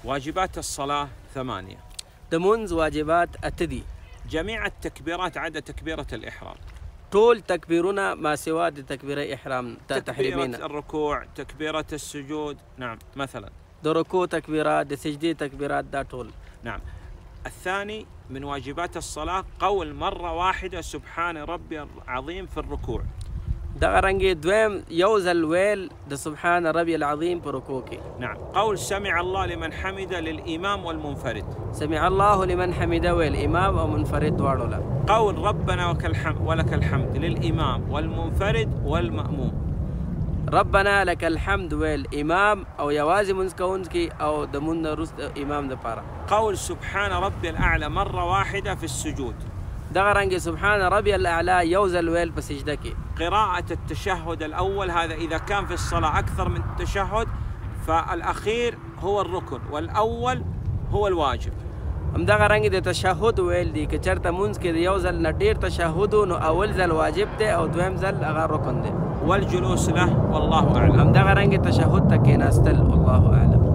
واجبات الصلاة 8. د مونځ واجبات اته دي. جميع التكبيرات عدا تكبيرة الإحرام. ټول تکبیرونه ما سوا د تکبیره احرام تحریمین. تكبيرة الركوع، تكبيرة السجود، نعم مثلا. د رکوع تکبیرات، د سجدي تکبیرات، دا ټول. نعم. الثاني من واجبات الصلاة قول مرة واحدة سبحان ربي العظيم في الركوع. دغه رنګې دویم یو ځل ویل د سبحان ربي العظیم په رکوع کې. نعم. قول سمع الله لمن حمد للإمام والمنفرد. سمع الله لمن حمده ویل امام او منفرد دواړو له. قول ربنا ولك الحمد للإمام والمنفرد والمأموم. ربنا لك الحمد ویل امام او یوازې مونځ کوونکی او د مونځ نه وروسته امام دپاره. قول سبحان ربي الأعلى مرة واحدة في السجود. دغه رنګې سبحان ربي الأعلى یو ځل ویل په سجده کې. قراءة التشهد الأول هذا إذا كان في الصلاة أكثر من التشهد فالأخير هو الركن والأول هو الواجب. همدغه رنګې د تشهد ویل دي که چېرته مونځ کې د یو ځل نه ډېر تشهد و نو اول ځل واجب دی او دویم ځل هغه رکن دی. والجلوس له والله أعلم. همدغه رنګې تشهد ته کېناستل والله أعلم.